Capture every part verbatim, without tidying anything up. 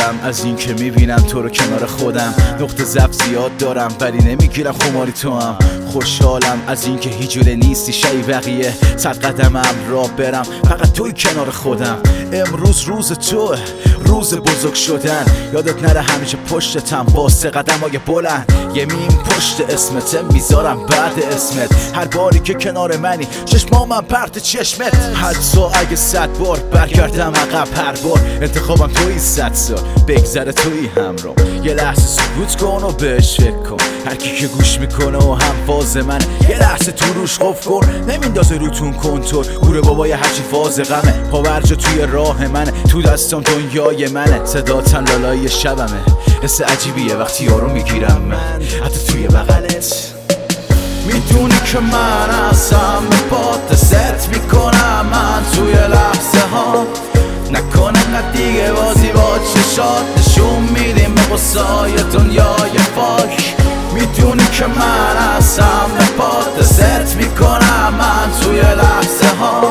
خوشحالم از این که میبینم تو رو کنار خودم. نقطه ضعف زیاد دارم ولی نمیگیرم خماری تو هم. خوشحالم از این که هیچ جوره نیستی شای بقیه، صد قدمم راه برم فقط توی کنار خودم. امروز روز توه، روز بزرگ شدن. یادت نره همیشه پشتتم با سه قدم های بلند. یه میم پشت اسمت میذارم بعد اسمت. هر باری که کنار منی چشمامم پرت چشمت. حتی اگه صد بار برگردم عقب هر بار انتخابم توی صد سال بگذره توی همرام. یه لحظه سکوت کن و بهش فکر کن. هر کی که گوش میکنه و هم فاز من یه لحظه تو روش قفل کن. نمیندازه روتون کنترل گوره بابای هرچی فاز غمه. پاورجا توی راه منه، تو دستم دنیای منه. صداتن لالای شبمه، حس عجیبیه وقتی یارو میگیرم من حتی توی بغلت. میدونی که من هستم به پات ست میکنم من توی لحظه ها. نکنه قد دیگه بازی با چشات نشون میدیم به قصای دنیای پاک. میدونی که من هستم به پات ست میکنم من توی لحظه ها.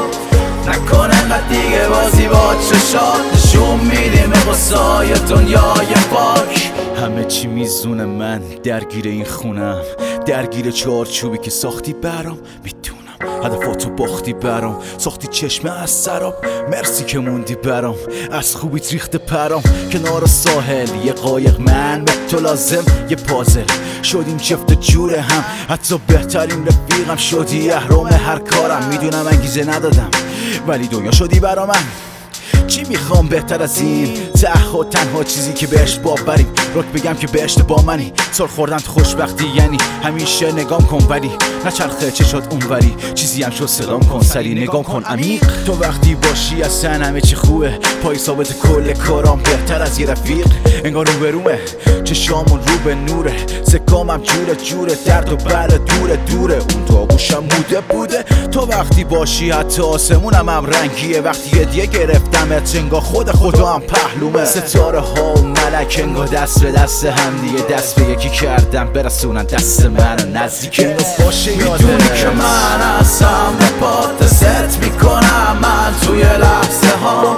نکنه قد دیگه بازی با چشات نشون میدیم به قصای دنیای پاک. همه چی میزونه من درگیر این خونم، درگیر چارچوبی که ساختی برام. میدونم هدفاتو باختی برام، ساختی چشمه از سراب. مرسی که موندی برام، از خوبیت ریخته پرام. کنار ساحل یه قایق من به تو لازم یه پازل. شدیم جفت جوره هم، حتی بهترین رفیقم شدی اهرام هر کارم. میدونم انگیزه ندادم ولی دنیا شدی برا من. چی میخوام بهتر از این؟ تعهد تنها چیزی که بهش باوریم. رک بگم که بهشت با منی، سر خوردن تو خوشبختی یعنی همیشه نگام کن ولی نچرخه چشات اونوری. چیزی هم شد صدام کن سری نگام کن عمیق. تو وقتی باشی اصلا همه چی خوبه، پای ثابت کل کارام بهتر از یه رفیق. انگار رو برومه چشامون رو به نوره، سکامم جوره جوره. درد و بله دوره دوره، اون تو آغوشم موده بوده. تو وقتی باشی حتی آسمونم هم رنگیه. وقتی هدیه گرفتم انگار خود خدا هم پهلومه. ستاره ها و ملک انگار دست به دست هم دیگه دست به یکی کردم برسونن دست من نزدیک اینو باشه. میدونی که من هستم به پات ست میکنم من توی لحظه ها.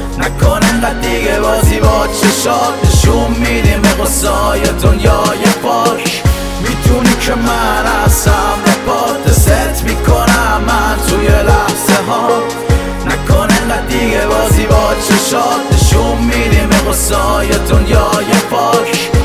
نکنه قد دیگه بازی با چشات نشون میدیم به قصای دنیای پاک. میدونی که من هستم به پات ست میکنم من توی لحظه ها. نکنه قد دیگه بازی با چشات نشون میدیم به قصای دنیای پاک.